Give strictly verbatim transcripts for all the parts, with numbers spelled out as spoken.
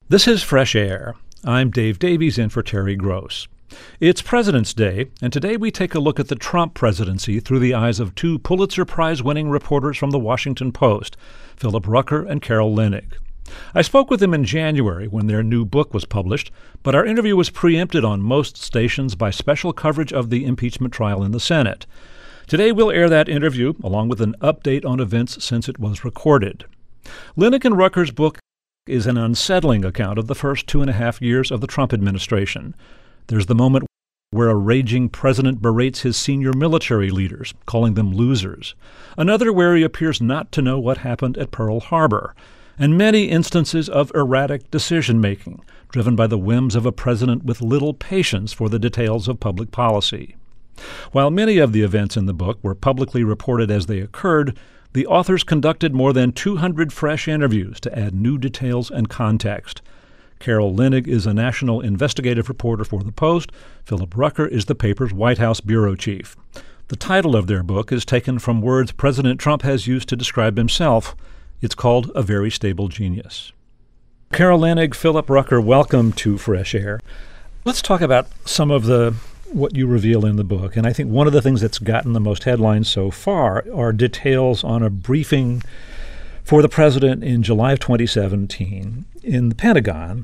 This is Fresh Air. I'm Dave Davies in for Terry Gross. It's President's Day, and today we take a look at the Trump presidency through the eyes of two Pulitzer Prize-winning reporters from The Washington Post, Philip Rucker and Carol Leonnig. I spoke with them in January when their new book was published, but our interview was preempted on most stations by special coverage of the impeachment trial in the Senate. Today we'll air that interview, along with an update on events since it was recorded. Leonnig and Rucker's book is an unsettling account of the first two and a half years of the Trump administration. There's the moment where a raging president berates his senior military leaders, calling them losers. Another where he appears not to know what happened at Pearl Harbor. And many instances of erratic decision-making, driven by the whims of a president with little patience for the details of public policy. While many of the events in the book were publicly reported as they occurred, the authors conducted more than two hundred fresh interviews to add new details and context. Carol Leonnig is a national investigative reporter for The Post. Philip Rucker is the paper's White House bureau chief. The title of their book is taken from words President Trump has used to describe himself. It's called A Very Stable Genius. Carol Leonnig, Philip Rucker, welcome to Fresh Air. Let's talk about some of the what you reveal in the book. And I think one of the things that's gotten the most headlines so far are details on a briefing for the president in July of twenty seventeen in the Pentagon.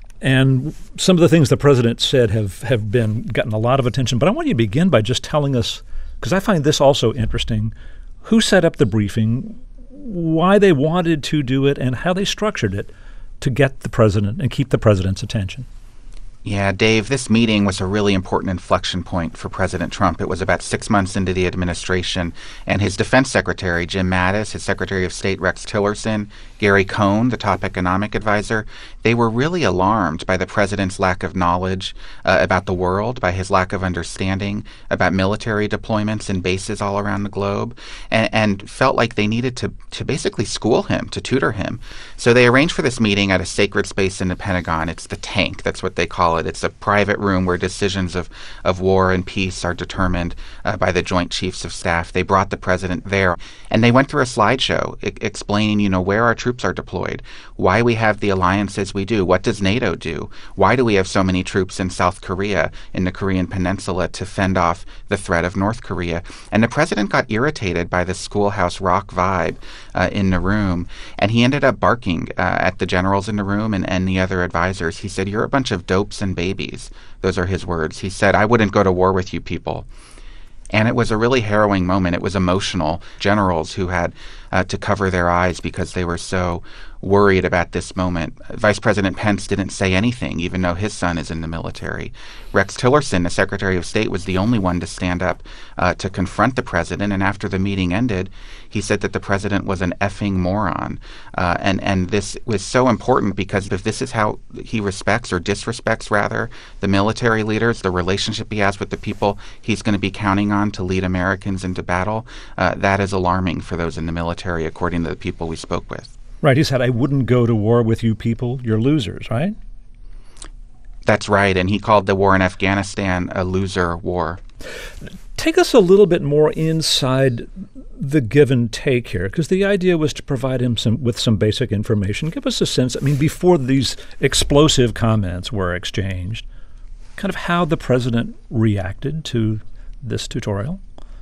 And some of the things the president said have, have been gotten a lot of attention. But I want you to begin by just telling us, because I find this also interesting, who set up the briefing, why they wanted to do it, and how they structured it to get the president and keep the president's attention. Yeah, Dave, this meeting was a really important inflection point for President Trump. It was about six months into the administration, and his defense secretary, Jim Mattis, his Secretary of State, Rex Tillerson, Gary Cohn, the top economic advisor, they were really alarmed by the president's lack of knowledge uh, about the world, by his lack of understanding about military deployments and bases all around the globe, and, and felt like they needed to, to basically school him, to tutor him. So they arranged for this meeting at a sacred space in the Pentagon. It's the tank. That's what they call it. It's a private room where decisions of, of war and peace are determined uh, by the Joint Chiefs of Staff. They brought the president there, and they went through a slideshow I- explaining, you know, where our troops are deployed, why we have the alliances we do, what does NATO do, why do we have so many troops in South Korea, in the Korean Peninsula, to fend off the threat of North Korea. And the president got irritated by the schoolhouse rock vibe uh, in the room, and he ended up barking uh, at the generals in the room and, and the other advisors. He said, "You're a bunch of dopes and babies." Those are his words. He said, "I wouldn't go to war with you people." And it was a really harrowing moment. It was emotional. Generals who had uh, to cover their eyes because they were so worried about this moment. Vice President Pence didn't say anything, even though his son is in the military. Rex Tillerson, the Secretary of State, was the only one to stand up uh, to confront the president. And after the meeting ended, he said that the president was an effing moron. Uh, and, and this was so important because if this is how he respects or disrespects, rather, the military leaders, the relationship he has with the people he's going to be counting on to lead Americans into battle, uh, that is alarming for those in the military, according to the people we spoke with. Right. He said, "I wouldn't go to war with you people. You're losers," right? That's right. And he called the war in Afghanistan a loser war. Take us a little bit more inside the give and take here, because the idea was to provide him some with some basic information. Give us a sense, I mean, before these explosive comments were exchanged, kind of how the president reacted to this tutorial.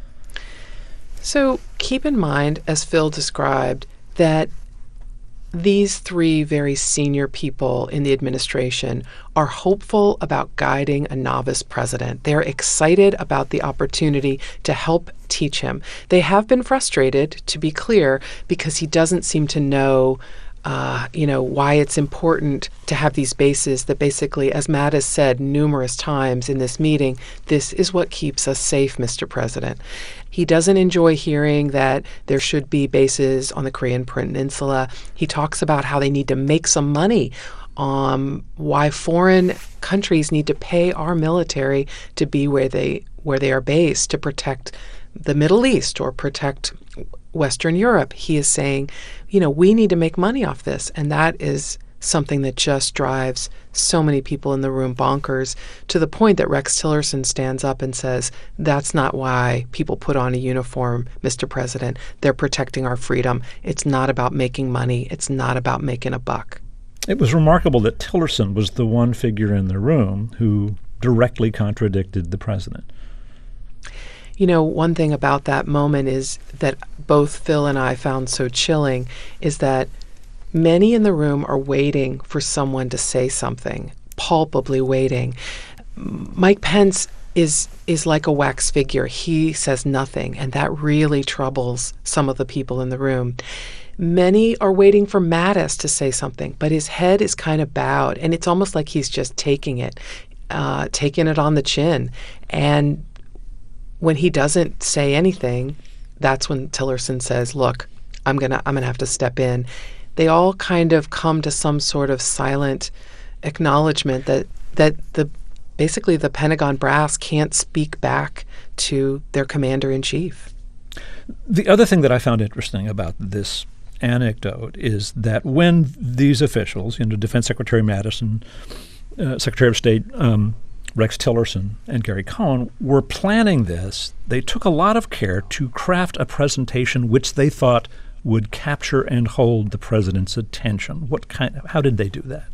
So keep in mind, as Phil described, that these three very senior people in the administration are hopeful about guiding a novice president. They're excited about the opportunity to help teach him. They have been frustrated, to be clear, because he doesn't seem to know Uh, you know, why it's important to have these bases that basically, as Matt has said numerous times in this meeting, this is what keeps us safe, Mister President. He doesn't enjoy hearing that there should be bases on the Korean Peninsula. He talks about how they need to make some money, um, why foreign countries need to pay our military to be where they where they are based to protect the Middle East or protect Western Europe. He is saying, you know, we need to make money off this. And that is something that just drives so many people in the room bonkers, to the point that Rex Tillerson stands up and says, that's not why people put on a uniform, Mister President. They're protecting our freedom. It's not about making money. It's not about making a buck. It was remarkable that Tillerson was the one figure in the room who directly contradicted the president. You know, one thing about that moment is that both Phil and I found so chilling is that many in the room are waiting for someone to say something, palpably waiting. Mike Pence is is like a wax figure. He says nothing, and that really troubles some of the people in the room. Many are waiting for Mattis to say something, but his head is kind of bowed, and it's almost like he's just taking it, uh, taking it on the chin. And when he doesn't say anything, that's when Tillerson says, "Look, I'm gonna I'm gonna have to step in." They all kind of come to some sort of silent acknowledgement that that the basically the Pentagon brass can't speak back to their commander-in-chief. The other thing that I found interesting about this anecdote is that when these officials, you know, Defense Secretary Mattis and uh, Secretary of State um, Rex Tillerson and Gary Cohn were planning this, they took a lot of care to craft a presentation which they thought would capture and hold the president's attention. What kind? How did they do that?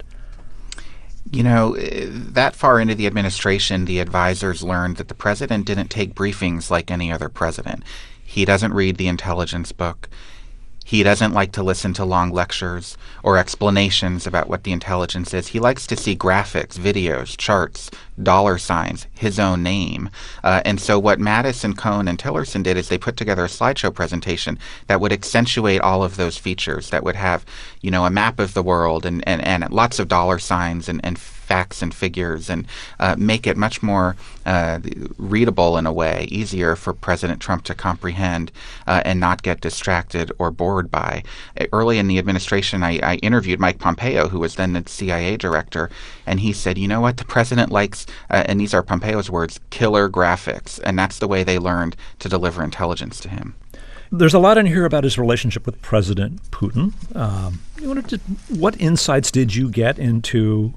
You know, that far into the administration, the advisors learned that the president didn't take briefings like any other president. He doesn't read the intelligence book. He doesn't like to listen to long lectures or explanations about what the intelligence is. He likes to see graphics, videos, charts, dollar signs, his own name. Uh, and so what Mattis and Cohn and Tillerson did is they put together a slideshow presentation that would accentuate all of those features, that would have, you know, a map of the world and, and, and lots of dollar signs and, and facts and figures, and uh, make it much more uh, readable in a way, easier for President Trump to comprehend uh, and not get distracted or bored by. Early in the administration, I, I interviewed Mike Pompeo, who was then the C I A director, and he said, you know what, the president likes, uh, and these are Pompeo's words, killer graphics, and that's the way they learned to deliver intelligence to him. There's a lot in here about his relationship with President Putin. Um, you wanted to, what insights did you get into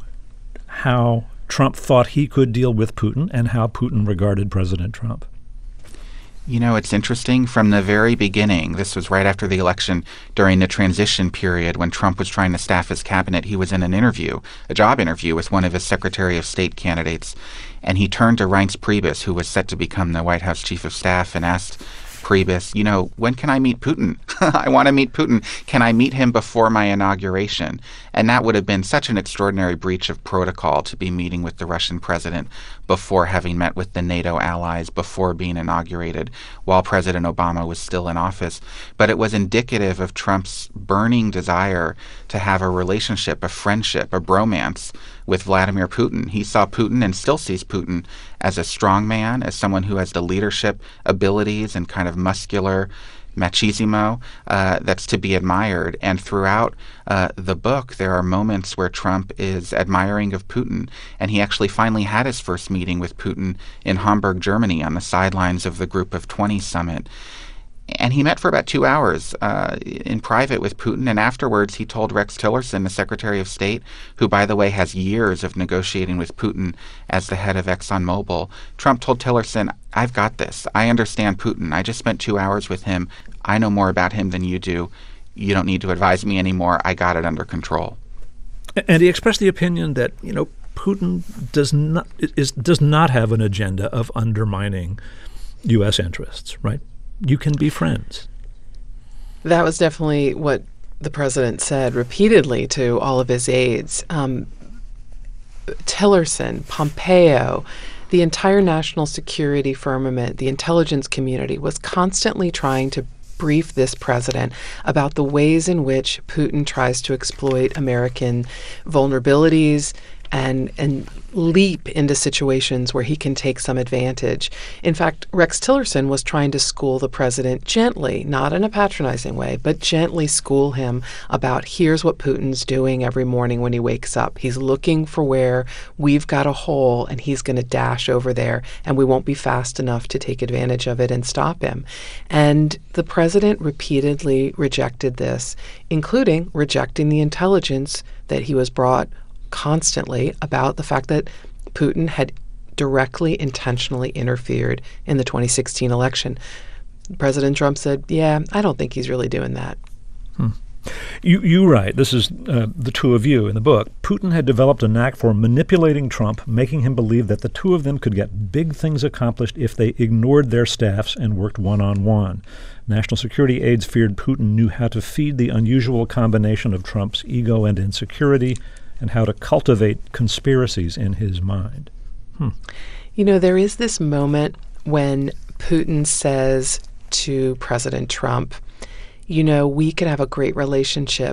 how Trump thought he could deal with Putin and how Putin regarded President Trump? You know, it's interesting. From the very beginning, this was right after the election, during the transition period when Trump was trying to staff his cabinet, he was in an interview, a job interview with one of his Secretary of State candidates, and he turned to Reince Priebus, who was set to become the White House Chief of Staff, and asked Priebus, you know, when can I meet Putin? I want to meet Putin. Can I meet him before my inauguration? And that would have been such an extraordinary breach of protocol to be meeting with the Russian president before having met with the NATO allies, before being inaugurated, while President Obama was still in office. But it was indicative of Trump's burning desire to have a relationship, a friendship, a bromance with Vladimir Putin. He saw Putin and still sees Putin as a strong man, as someone who has the leadership abilities and kind of muscular machismo uh, that's to be admired. And throughout uh, the book, there are moments where Trump is admiring of Putin. And he actually finally had his first meeting with Putin in Hamburg, Germany, on the sidelines of the Group of twenty summit. And he met for about two hours uh, in private with Putin. And afterwards, he told Rex Tillerson, the Secretary of State, who, by the way, has years of negotiating with Putin as the head of ExxonMobil. Trump told Tillerson, I've got this. I understand Putin. I just spent two hours with him. I know more about him than you do. You don't need to advise me anymore. I got it under control. And he expressed the opinion that, you know, Putin does not is does not have an agenda of undermining U S interests, right? You can be friends. That was definitely what the president said repeatedly to all of his aides. Um, Tillerson, Pompeo, the entire national security firmament, the intelligence community was constantly trying to brief this president about the ways in which Putin tries to exploit American vulnerabilities and and leap into situations where he can take some advantage. In fact, Rex Tillerson was trying to school the president gently, not in a patronizing way, but gently school him about here's what Putin's doing every morning when he wakes up. He's looking for where we've got a hole, and he's going to dash over there, and we won't be fast enough to take advantage of it and stop him. And the president repeatedly rejected this, including rejecting the intelligence that he was brought constantly about the fact that Putin had directly, intentionally interfered in the twenty sixteen election. President Trump said, yeah, I don't think he's really doing that. Hmm. You, you write, this is uh, the two of you in the book, Putin had developed a knack for manipulating Trump, making him believe that the two of them could get big things accomplished if they ignored their staffs and worked one-on-one. National security aides feared Putin knew how to feed the unusual combination of Trump's ego and insecurity and how to cultivate conspiracies in his mind. Hmm. You know, there is this moment when Putin says to President Trump, you know, we could have a great relationship,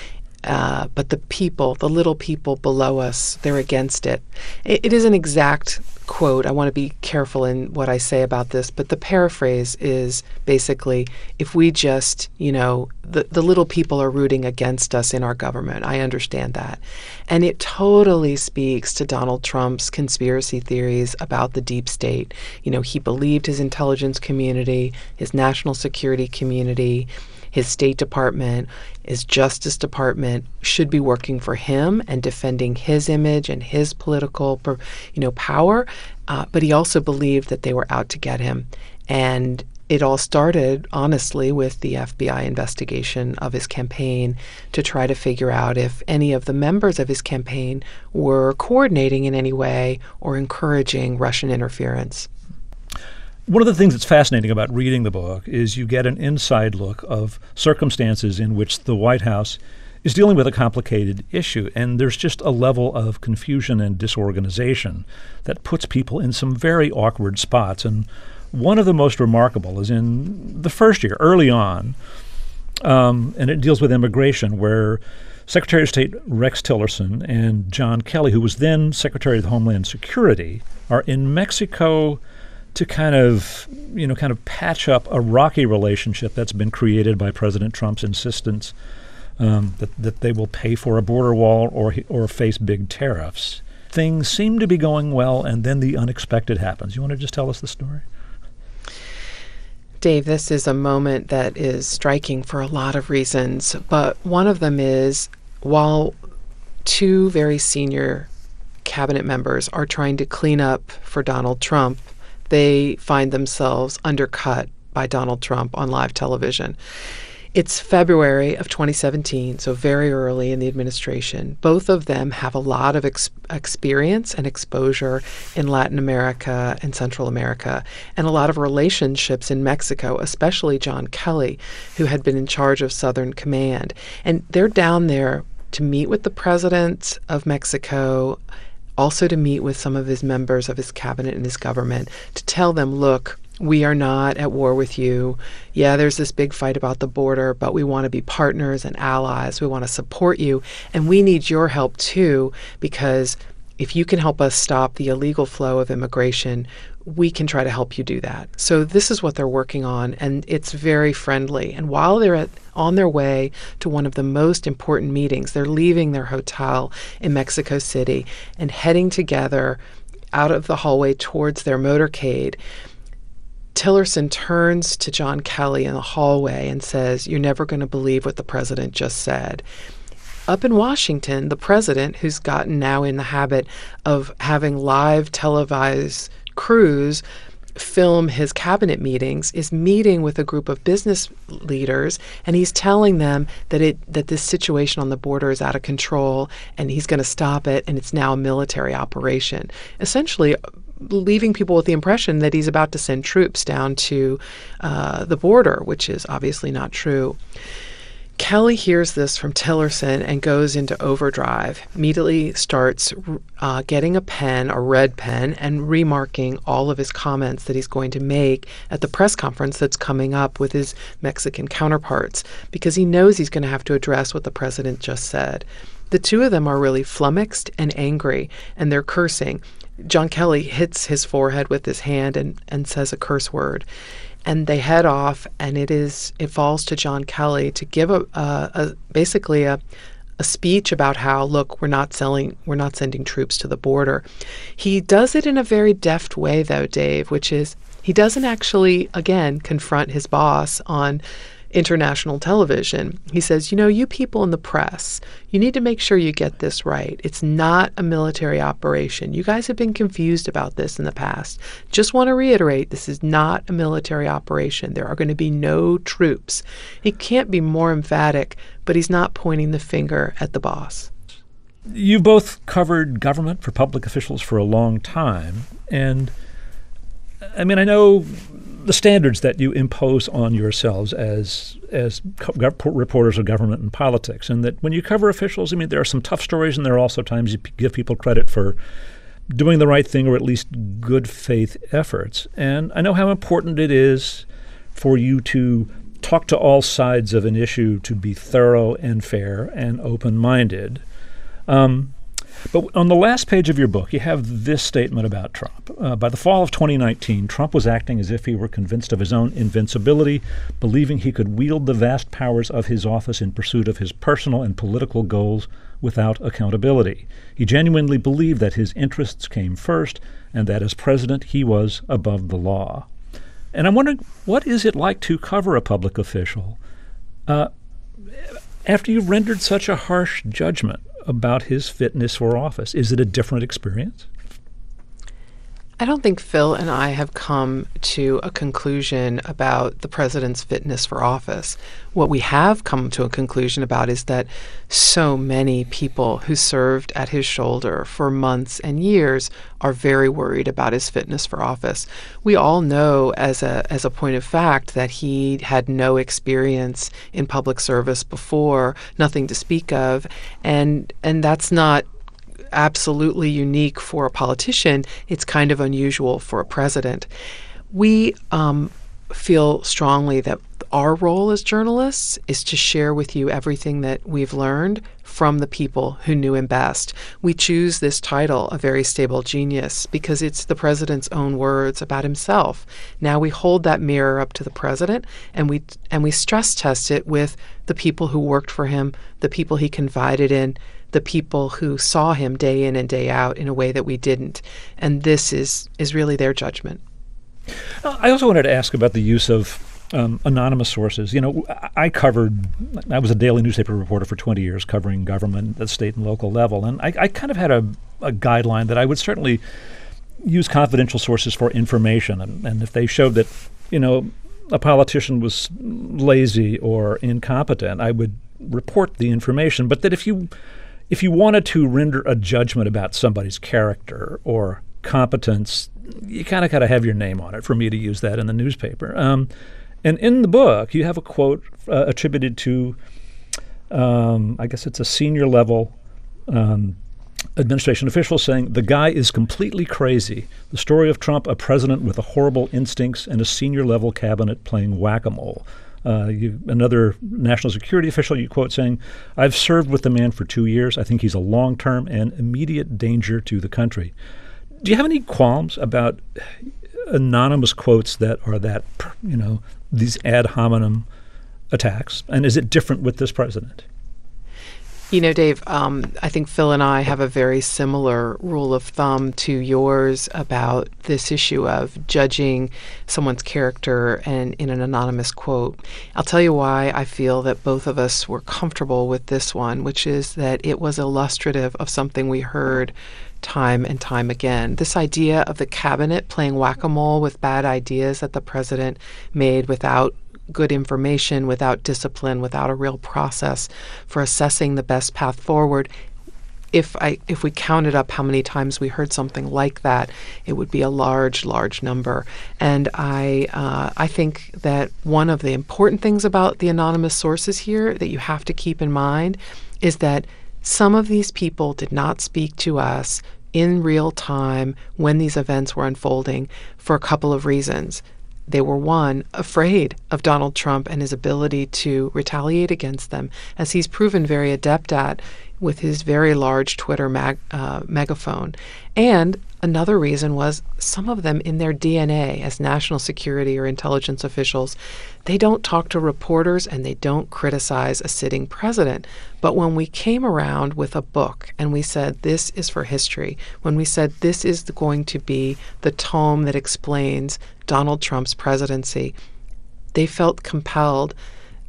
uh, but the people, the little people below us, they're against it. it. It is an exact quote. I want to be careful in what I say about this, but the paraphrase is basically, if we just, you know, the, the little people are rooting against us in our government. I understand that. And it totally speaks to Donald Trump's conspiracy theories about the deep state. You know, he believed his intelligence community, his national security community, his State Department, his Justice Department should be working for him and defending his image and his political, you know, power. Uh, but he also believed that they were out to get him. And it all started, honestly, with the F B I investigation of his campaign to try to figure out if any of the members of his campaign were coordinating in any way or encouraging Russian interference. One of the things that's fascinating about reading the book is you get an inside look of circumstances in which the White House is dealing with a complicated issue, and there's just a level of confusion and disorganization that puts people in some very awkward spots. And one of the most remarkable is in the first year, early on, um, and it deals with immigration, where Secretary of State Rex Tillerson and John Kelly, who was then Secretary of Homeland Security, are in Mexico to kind of, you know, kind of patch up a rocky relationship that's been created by President Trump's insistence um, that, that they will pay for a border wall or or face big tariffs. Things seem to be going well, and then the unexpected happens. You want to just tell us the story? Dave, this is a moment that is striking for a lot of reasons, but one of them is while two very senior cabinet members are trying to clean up for Donald Trump, they find themselves undercut by Donald Trump on live television. It's February of twenty seventeen, so very early in the administration. Both of them have a lot of ex- experience and exposure in Latin America and Central America, and a lot of relationships in Mexico, especially John Kelly, who had been in charge of Southern Command. And they're down there to meet with the president of Mexico, also to meet with some of his members of his cabinet and his government to tell them, look, we are not at war with you. Yeah, there's this big fight about the border, but we want to be partners and allies. We want to support you. And we need your help, too, because if you can help us stop the illegal flow of immigration, we can try to help you do that. So this is what they're working on, and it's very friendly. And while they're at, on their way to one of the most important meetings, they're leaving their hotel in Mexico City and heading together out of the hallway towards their motorcade. Tillerson turns to John Kelly in the hallway and says, "You're never going to believe what the president just said." Up in Washington, the president, who's gotten now in the habit of having live televised crews film his cabinet meetings, is meeting with a group of business leaders, and he's telling them that it that this situation on the border is out of control and he's going to stop it, and it's now a military operation. Essentially leaving people with the impression that he's about to send troops down to uh, the border, which is obviously not true. Kelly hears this from Tillerson and goes into overdrive, immediately starts uh, getting a pen, a red pen, and remarking all of his comments that he's going to make at the press conference that's coming up with his Mexican counterparts, because he knows he's going to have to address what the president just said. The two of them are really flummoxed and angry, and they're cursing. John Kelly hits his forehead with his hand and, and says a curse word. And they head off, and it is it falls to John Kelly to give a, a, a basically a, a speech about how, look, we're not selling, we're not sending troops to the border. He does it in a very deft way, though, Dave, which is he doesn't actually, again, confront his boss on international television. He says, you know, you people in the press, you need to make sure you get this right. It's not a military operation. You guys have been confused about this in the past. Just want to reiterate, this is not a military operation. There are going to be no troops. He can't be more emphatic, but he's not pointing the finger at the boss. You both covered government for public officials for a long time. And, I mean, I know the standards that you impose on yourselves as as co- reporters of government and politics, and that when you cover officials, I mean, there are some tough stories, and there are also times you p- give people credit for doing the right thing or at least good faith efforts. And I know how important it is for you to talk to all sides of an issue, to be thorough and fair and open-minded. Um, But on the last page of your book, you have this statement about Trump. Uh, by the fall of twenty nineteen, Trump was acting as if he were convinced of his own invincibility, believing he could wield the vast powers of his office in pursuit of his personal and political goals without accountability. He genuinely believed that his interests came first and that as president he was above the law. And I'm wondering, what is it like to cover a public official uh, after you've rendered such a harsh judgment about his fitness for office? Is it a different experience? I don't think Phil and I have come to a conclusion about the president's fitness for office. What we have come to a conclusion about is that so many people who served at his shoulder for months and years are very worried about his fitness for office. We all know as a as a point of fact that he had no experience in public service before, nothing to speak of, and and that's not absolutely unique for a politician. It's kind of unusual for a president. We um, feel strongly that our role as journalists is to share with you everything that we've learned from the people who knew him best. We choose this title, A Very Stable Genius, because it's the president's own words about himself. Now we hold that mirror up to the president, and we and we stress test it with the people who worked for him, the people he confided in, the people who saw him day in and day out in a way that we didn't. And this is is really their judgment. I also wanted to ask about the use of um, anonymous sources. You know, I covered, I was a daily newspaper reporter for twenty years covering government at the state and local level. And I, I kind of had a, a guideline that I would certainly use confidential sources for information. And, and if they showed that, you know, a politician was lazy or incompetent, I would report the information. But that if you If you wanted to render a judgment about somebody's character or competence, you kind of got to have your name on it for me to use that in the newspaper. Um, and in the book, you have a quote uh, attributed to, um, I guess it's a senior level um, administration official saying, "The guy is completely crazy. The story of Trump, a president with a horrible instincts and a senior level cabinet playing whack-a-mole." Uh, you, another national security official you quote saying, "I've served with the man for two years. I think he's a long-term and immediate danger to the country." Do you have any qualms about anonymous quotes that are that, you know, these ad hominem attacks? And is it different with this president? You know, Dave, um, I think Phil and I have a very similar rule of thumb to yours about this issue of judging someone's character and in an anonymous quote. I'll tell you why I feel that both of us were comfortable with this one, which is that it was illustrative of something we heard time and time again. This idea of the cabinet playing whack-a-mole with bad ideas that the president made without good information, without discipline, without a real process for assessing the best path forward. If I if we counted up how many times we heard something like that, it would be a large, large number. And I uh, I think that one of the important things about the anonymous sources here that you have to keep in mind is that some of these people did not speak to us in real time when these events were unfolding for a couple of reasons. They were, one, afraid of Donald Trump and his ability to retaliate against them, as he's proven very adept at with his very large Twitter mag, uh, megaphone. And another reason was some of them in their D N A as national security or intelligence officials, they don't talk to reporters and they don't criticize a sitting president. But when we came around with a book and we said this is for history, when we said this is going to be the tome that explains Donald Trump's presidency, they felt compelled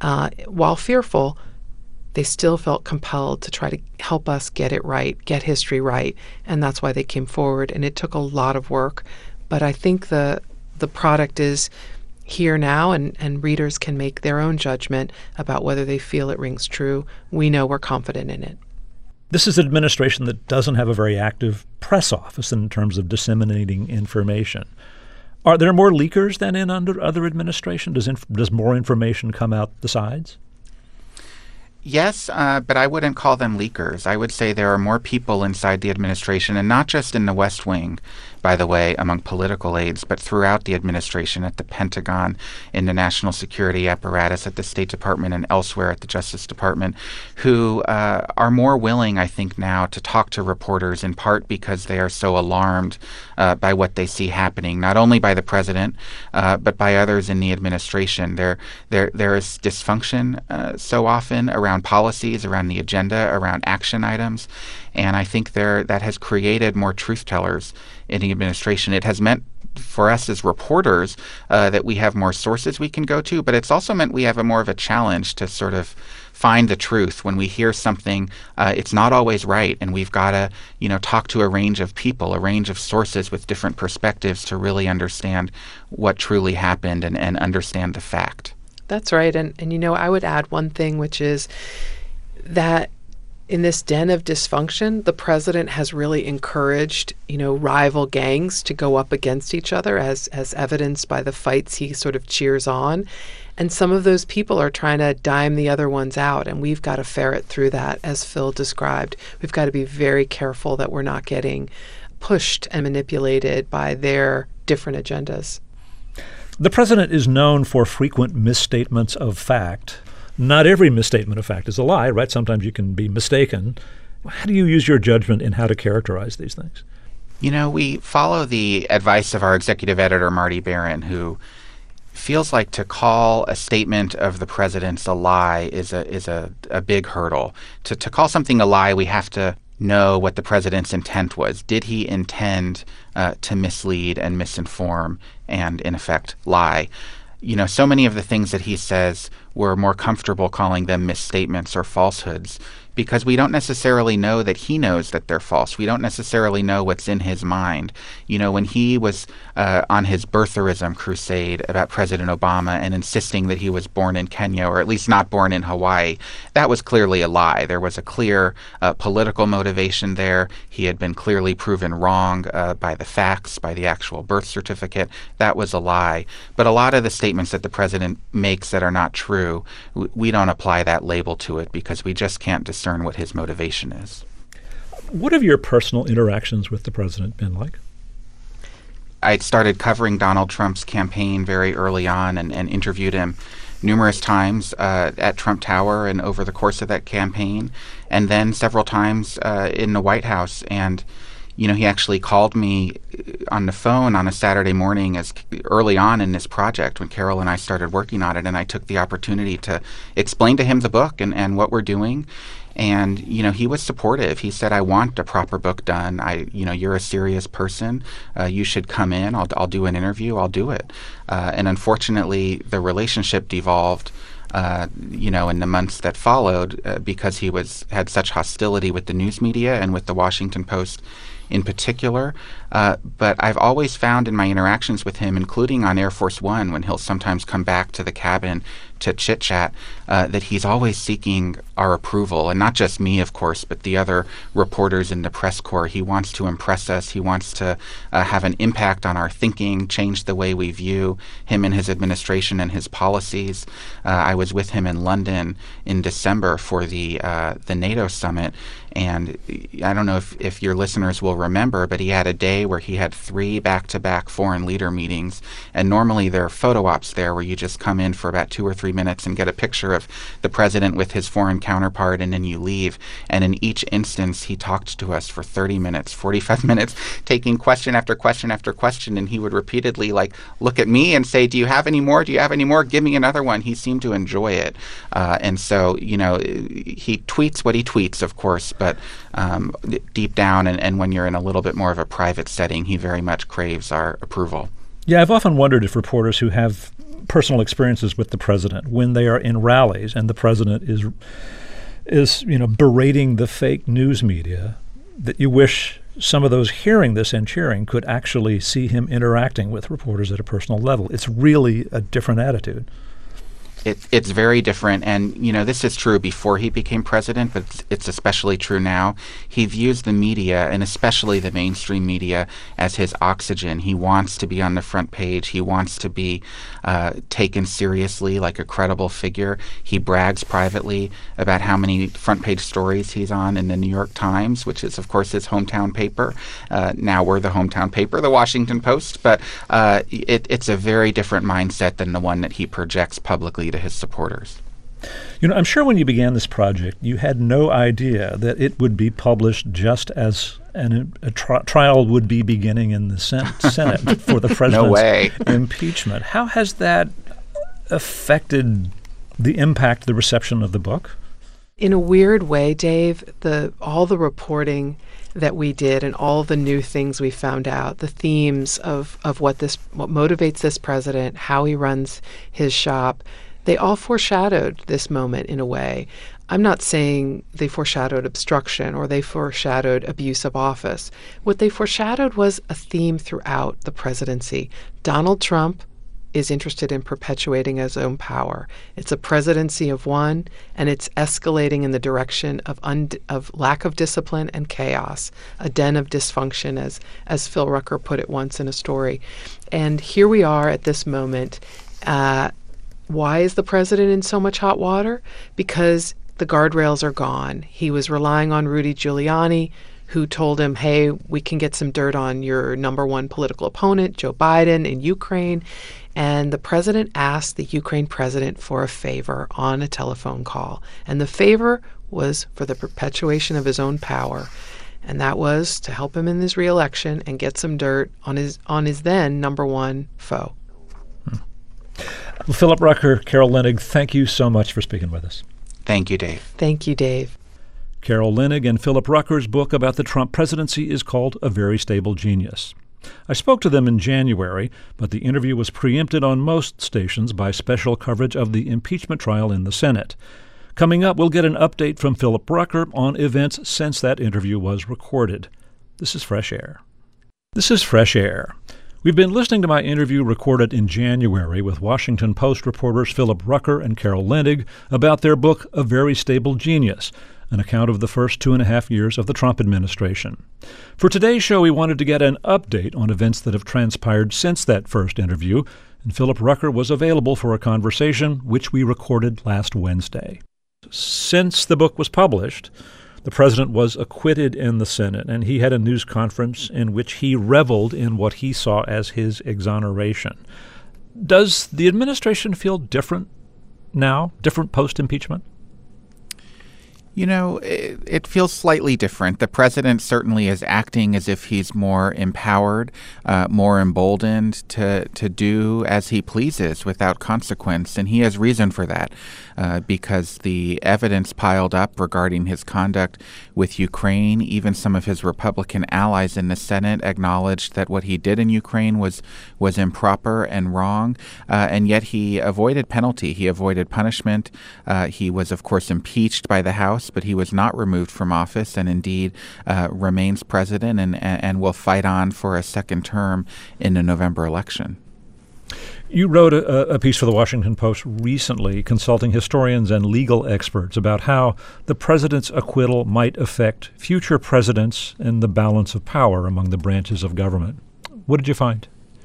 uh, while fearful, they still felt compelled to try to help us get it right, get history right, and that's why they came forward. And it took a lot of work, but I think the the product is here now, and, and readers can make their own judgment about whether they feel it rings true. We know we're confident in it. This is an administration that doesn't have a very active press office in terms of disseminating information. Are there more leakers than in under other administration? Does inf- does more information come out the sides? Yes, uh, but I wouldn't call them leakers. I would say there are more people inside the administration, and not just in the West Wing, by the way, among political aides, but throughout the administration, at the Pentagon, in the national security apparatus, at the State Department, and elsewhere at the Justice Department, who uh, are more willing, I think, now to talk to reporters, in part because they are so alarmed uh, by what they see happening, not only by the president, uh, but by others in the administration. There, there, there is dysfunction uh, so often around policies, around the agenda, around action items. And I think there that has created more truth tellers in the administration. It has meant for us as reporters uh, that we have more sources we can go to, but it's also meant we have a more of a challenge to sort of find the truth. When we hear something, uh, it's not always right, and we've got to, you know, talk to a range of people, a range of sources with different perspectives to really understand what truly happened and, and understand the fact. That's right. And, and, you know, I would add one thing, which is that in this den of dysfunction, the president has really encouraged, you know, rival gangs to go up against each other, as as evidenced by the fights he sort of cheers on. And some of those people are trying to dime the other ones out, and we've got to ferret through that, as Phil described. We've got to be very careful that we're not getting pushed and manipulated by their different agendas. The president is known for frequent misstatements of fact. Not every misstatement of fact is a lie, right? Sometimes you can be mistaken. How do you use your judgment in how to characterize these things? You know, we follow the advice of our executive editor, Marty Baron, who feels like to call a statement of the president's a lie is a is a, a big hurdle. To to call something a lie, we have to know what the president's intent was. Did he intend uh, to mislead and misinform and, in effect, lie? You know, so many of the things that he says, we're more comfortable calling them misstatements or falsehoods because we don't necessarily know that he knows that they're false. We don't necessarily know what's in his mind. You know, when he was uh, on his birtherism crusade about President Obama and insisting that he was born in Kenya, or at least not born in Hawaii, that was clearly a lie. There was a clear uh, political motivation there. He had been clearly proven wrong uh, by the facts, by the actual birth certificate. That was a lie. But a lot of the statements that the president makes that are not true, we don't apply that label to it because we just can't discern what his motivation is. What have your personal interactions with the president been like? I started covering Donald Trump's campaign very early on and, and interviewed him numerous times uh, at Trump Tower and over the course of that campaign, and then several times uh, in the White House. And you know, he actually called me on the phone on a Saturday morning as early on in this project when Carol and I started working on it, and I took the opportunity to explain to him the book and, and what we're doing. And, you know, he was supportive. He said, I want a proper book done. I, you know, you're a serious person. Uh, you should come in. I'll, I'll do an interview. I'll do it. Uh, and unfortunately, the relationship devolved Uh, you know, in the months that followed, uh, because he was had such hostility with the news media and with the Washington Post in particular. Uh, but I've always found in my interactions with him, including on Air Force One, when he'll sometimes come back to the cabin to chit-chat, uh, that he's always seeking our approval. And not just me, of course, but the other reporters in the press corps. He wants to impress us. He wants to uh, have an impact on our thinking, change the way we view him and his administration and his policies. Uh, I was with him in London in December for the uh, the NATO summit. And I don't know if, if your listeners will remember, but he had a day where he had three back-to-back foreign leader meetings. And normally there are photo ops there where you just come in for about two or three minutes and get a picture of the president with his foreign counterpart, and then you leave. And in each instance, he talked to us for thirty minutes, forty-five minutes, taking question after question after question. And he would repeatedly like look at me and say, do you have any more? Do you have any more? Give me another one. He seemed to enjoy it. Uh, and so, you know, he tweets what he tweets, of course, but um, deep down, and, and when you're in a little bit more of a private setting, he very much craves our approval. Yeah, I've often wondered if reporters who have personal experiences with the president when they are in rallies and the president is is you know berating the fake news media, that you wish some of those hearing this and cheering could actually see him interacting with reporters at a personal level. It's really a different attitude. It, it's very different, and you know this is true before he became president, but it's, it's especially true now. He views the media, and especially the mainstream media, as his oxygen. He wants to be on the front page. He wants to be uh, taken seriously like a credible figure. He brags privately about how many front page stories he's on in the New York Times, which is, of course, his hometown paper. Uh, now we're the hometown paper, the Washington Post, but uh, it, it's a very different mindset than the one that he projects publicly to his supporters. You know, I'm sure when you began this project, you had no idea that it would be published just as an, a tri- trial would be beginning in the sen- Senate for the president's no way. impeachment. How has that affected the impact, the reception of the book? In a weird way, Dave, the all the reporting that we did and all the new things we found out, the themes of, of what this what motivates this president, how he runs his shop, they all foreshadowed this moment in a way. I'm not saying they foreshadowed obstruction or they foreshadowed abuse of office. What they foreshadowed was a theme throughout the presidency. Donald Trump is interested in perpetuating his own power. It's a presidency of one, and it's escalating in the direction of un- of lack of discipline and chaos, a den of dysfunction, as as Phil Rucker put it once in a story. And here we are at this moment. Uh, why is the president in so much hot water? Because the guardrails are gone. He was relying on Rudy Giuliani, who told him, hey, we can get some dirt on your number one political opponent, Joe Biden, in Ukraine. And the president asked the Ukraine president for a favor on a telephone call. And the favor was for the perpetuation of his own power. And that was to help him in his reelection and get some dirt on his on his then number one foe. Hmm. Well, Philip Rucker, Carol Leonnig, thank you so much for speaking with us. Thank you, Dave. Thank you, Dave. Carol Leonnig and Philip Rucker's book about the Trump presidency is called A Very Stable Genius. I spoke to them in January, but the interview was preempted on most stations by special coverage of the impeachment trial in the Senate. Coming up, we'll get an update from Philip Rucker on events since that interview was recorded. This is Fresh Air. This is Fresh Air. We've been listening to my interview recorded in January with Washington Post reporters Philip Rucker and Carol Leonnig about their book, A Very Stable Genius, an account of the first two and a half years of the Trump administration. For today's show, we wanted to get an update on events that have transpired since that first interview, and Philip Rucker was available for a conversation, which we recorded last Wednesday. Since the book was published, the president was acquitted in the Senate, and he had a news conference in which he reveled in what he saw as his exoneration. Does the administration feel different now, different post-impeachment? You know, it, it feels slightly different. The president certainly is acting as if he's more empowered, uh, more emboldened to, to do as he pleases without consequence. And he has reason for that uh, because the evidence piled up regarding his conduct with Ukraine, even some of his Republican allies in the Senate acknowledged that what he did in Ukraine was, was improper and wrong. Uh, and yet he avoided penalty. He avoided punishment. Uh, he was, of course, impeached by the House, but he was not removed from office and indeed uh, remains president and, and will fight on for a second term in the November election. You wrote a, a piece for the Washington Post recently consulting historians and legal experts about how the president's acquittal might affect future presidents and the balance of power among the branches of government. What did you find?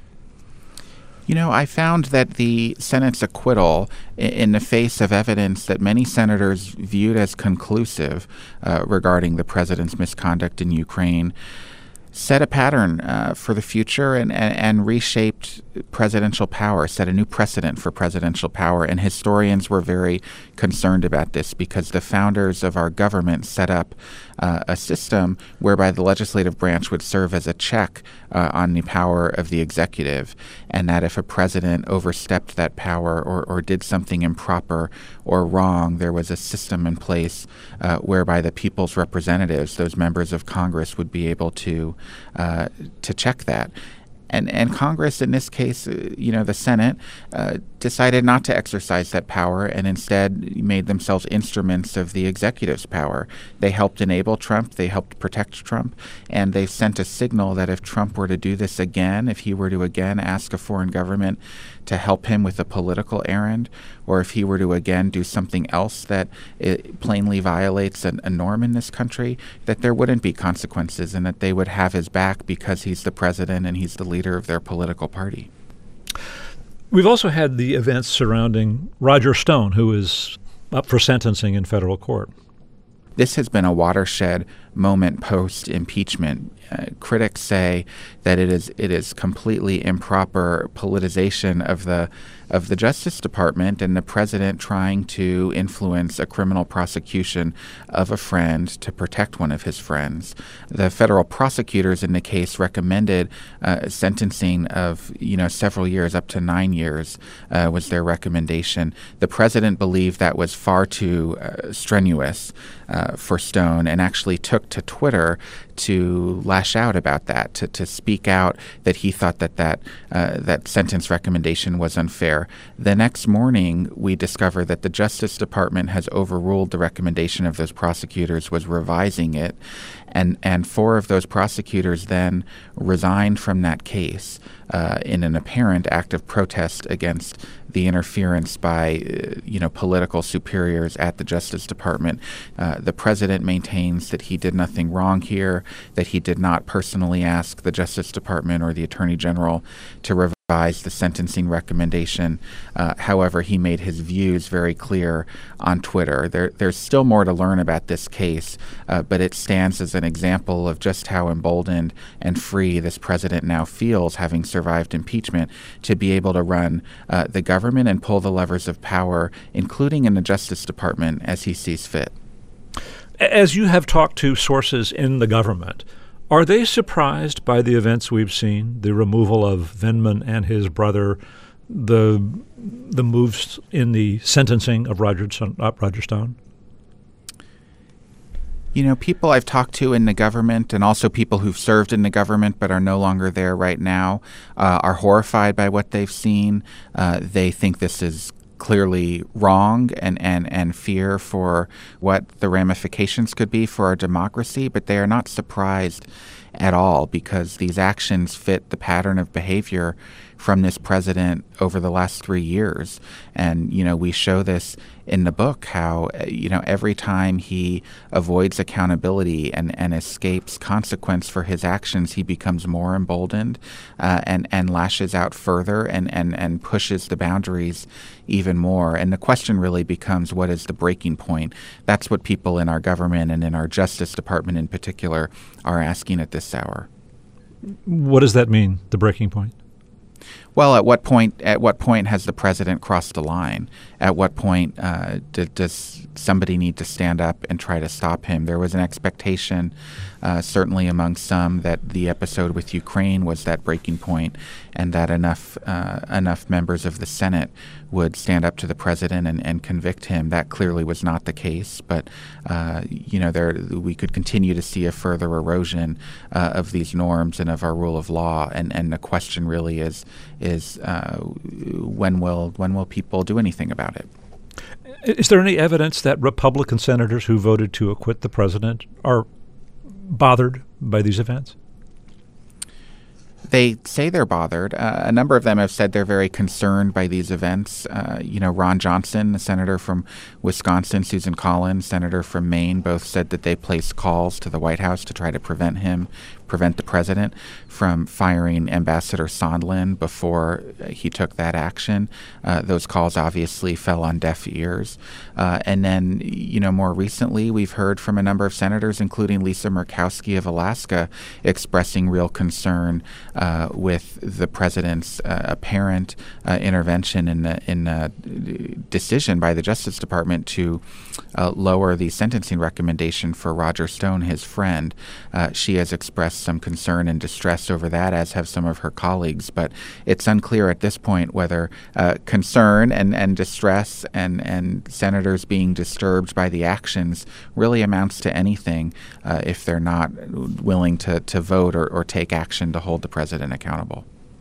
You know, I found that the Senate's acquittal, in the face of evidence that many senators viewed as conclusive uh, regarding the president's misconduct in Ukraine, set a pattern uh, for the future and, and, and reshaped presidential power, set a new precedent for presidential power. And historians were very concerned about this because the founders of our government set up uh, a system whereby the legislative branch would serve as a check uh, on the power of the executive, and that if a president overstepped that power or, or did something improper or wrong, there was a system in place uh, whereby the people's representatives, those members of Congress, would be able to uh, to check that. And and Congress, in this case, uh, you know, the Senate, uh, decided not to exercise that power and instead made themselves instruments of the executive's power. They helped enable Trump. They helped protect Trump. And they sent a signal that if Trump were to do this again, if he were to again ask a foreign government to help him with a political errand, or if he were to again do something else that it plainly violates an, a norm in this country, that there wouldn't be consequences and that they would have his back because he's the president and he's the leader of their political party. We've also had the events surrounding Roger Stone, who is up for sentencing in federal court. This has been a watershed moment post-impeachment. Uh, critics say that it is it is completely improper politicization of the of the Justice Department and the president trying to influence a criminal prosecution of a friend to protect one of his friends. The federal prosecutors in the case recommended uh, sentencing of you know several years, up to nine years, uh, was their recommendation. The president believed that was far too uh, strenuous uh, for Stone and actually took to Twitter to lash out about that, to, to speak out that he thought that that, uh, that sentence recommendation was unfair. The next morning, we discovered that the Justice Department has overruled the recommendation of those prosecutors, was revising it, and, and four of those prosecutors then resigned from that case uh, in an apparent act of protest against the interference by, uh, you know, political superiors at the Justice Department. Uh, the president maintains that he did nothing wrong here, that he did not personally ask the Justice Department or the Attorney General to revise the sentencing recommendation. Uh, however, he made his views very clear on Twitter. There, there's still more to learn about this case, uh, but it stands as an example of just how emboldened and free this president now feels, having survived impeachment, to be able to run uh, the government and pull the levers of power, including in the Justice Department, as he sees fit. As you have talked to sources in the government, are they surprised by the events we've seen, the removal of Vindman and his brother, the the moves in the sentencing of Roger, uh, Roger Stone? You know, people I've talked to in the government and also people who've served in the government but are no longer there right now uh, are horrified by what they've seen. Uh, they think this is clearly wrong and, and, and fear for what the ramifications could be for our democracy, but they are not surprised at all because these actions fit the pattern of behavior from this president over the last three years. And, you know, we show this in the book how, you know, every time he avoids accountability and, and escapes consequence for his actions, he becomes more emboldened uh, and, and lashes out further and, and, and pushes the boundaries even more. And the question really becomes, what is the breaking point? That's what people in our government and in our Justice Department in particular are asking at this hour. What does that mean, the breaking point? Well, at what point? At what point has the president crossed the line? At what point uh, d- does somebody need to stand up and try to stop him? There was an expectation, uh, certainly among some, that the episode with Ukraine was that breaking point, and that enough uh, enough members of the Senate would stand up to the president and, and convict him. That clearly was not the case, but uh, you know, there we could continue to see a further erosion uh, of these norms and of our rule of law. And, and the question really is is uh, when will when will people do anything about it? Is there any evidence that Republican senators who voted to acquit the president are bothered by these events? They say they're bothered. Uh, a number of them have said they're very concerned by these events. Uh, you know, Ron Johnson, the senator from Wisconsin, Susan Collins, senator from Maine, both said that they placed calls to the White House to try to prevent him, prevent the president from firing Ambassador Sondland before he took that action. Uh, those calls obviously fell on deaf ears. Uh, and then, you know, more recently, we've heard from a number of senators, including Lisa Murkowski of Alaska, expressing real concern Uh, with the president's uh, apparent uh, intervention in the in the decision by the Justice Department to uh, lower the sentencing recommendation for Roger Stone, his friend. Uh, she has expressed some concern and distress over that, as have some of her colleagues. But it's unclear at this point whether uh, concern and, and distress and, and senators being disturbed by the actions really amounts to anything uh, if they're not willing to, to vote or, or take action to hold the president accountable.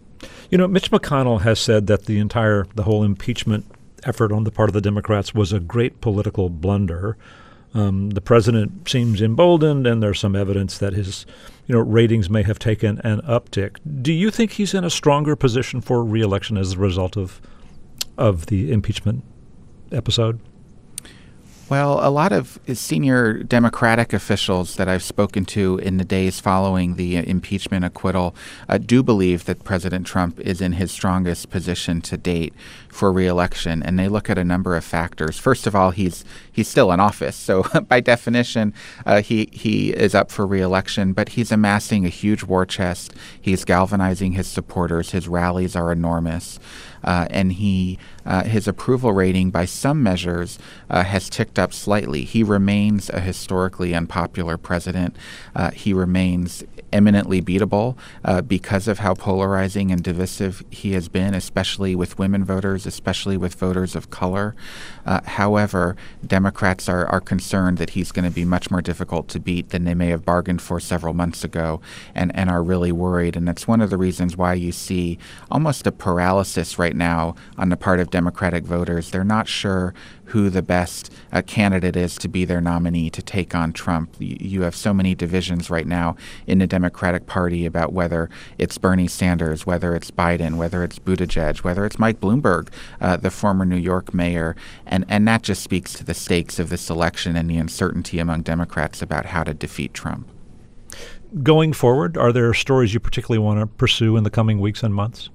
You know, Mitch McConnell has said that the entire, the whole impeachment effort on the part of the Democrats was a great political blunder. Um, the president seems emboldened, and there's some evidence that his, you know, ratings may have taken an uptick. Do you think he's in a stronger position for re-election as a result of of the impeachment episode? Well, a lot of senior Democratic officials that I've spoken to in the days following the impeachment acquittal uh, do believe that President Trump is in his strongest position to date for re-election, and they look at a number of factors. First of all, he's he's still in office, so by definition, uh, he he is up for re-election. But he's amassing a huge war chest. He's galvanizing his supporters. His rallies are enormous. Uh, and he uh, his approval rating by some measures uh, has ticked up slightly. He remains a historically unpopular president. Uh, he remains eminently beatable uh, because of how polarizing and divisive he has been, especially with women voters, especially with voters of color. Uh, however, Democrats are, are concerned that he's going to be much more difficult to beat than they may have bargained for several months ago, and, and are really worried. And that's one of the reasons why you see almost a paralysis right now on the part of Democratic voters. They're not sure who the best uh, candidate is to be their nominee to take on Trump. You, you have so many divisions right now in the Democratic Party about whether it's Bernie Sanders, whether it's Biden, whether it's Buttigieg, whether it's Mike Bloomberg, uh, the former New York mayor. And, and that just speaks to the stakes of this election and the uncertainty among Democrats about how to defeat Trump. Going forward, are there stories you particularly want to pursue in the coming weeks and months?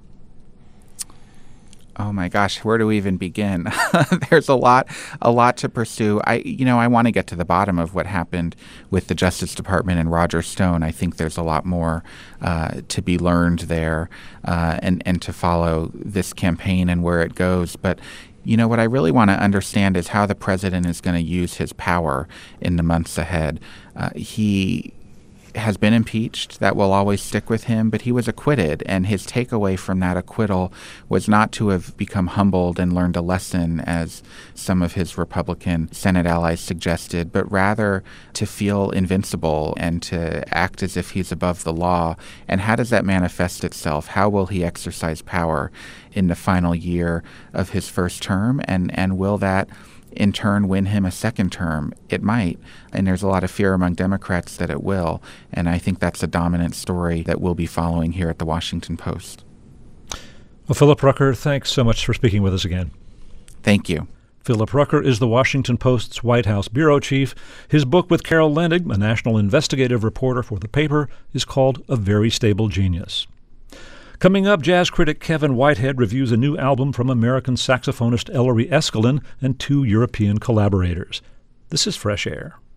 Oh my gosh, where do we even begin? There's a lot, a lot to pursue. I, you know, I want to get to the bottom of what happened with the Justice Department and Roger Stone. I think there's a lot more uh, to be learned there, uh, and and to follow this campaign and where it goes. But you know, what I really want to understand is how the president is going to use his power in the months ahead. Uh, he has been impeached. That will always stick with him, but he was acquitted, and his takeaway from that acquittal was not to have become humbled and learned a lesson, as some of his Republican Senate allies suggested, but rather to feel invincible and to act as if he's above the law. And how does that manifest itself? How will he exercise power in the final year of his first term? And, and will that in turn win him a second term? It might, and there's a lot of fear among Democrats that it will, and I think that's a dominant story that we'll be following here at the Washington Post. Well, Philip Rucker, thanks so much for speaking with us again. Thank you. Philip Rucker is the Washington Post's White House bureau chief. His book with Carol Leonnig, a national investigative reporter for the paper, is called A Very Stable Genius. Coming up, jazz critic Kevin Whitehead reviews a new album from American saxophonist Ellery Eskelin and two European collaborators. This is Fresh Air.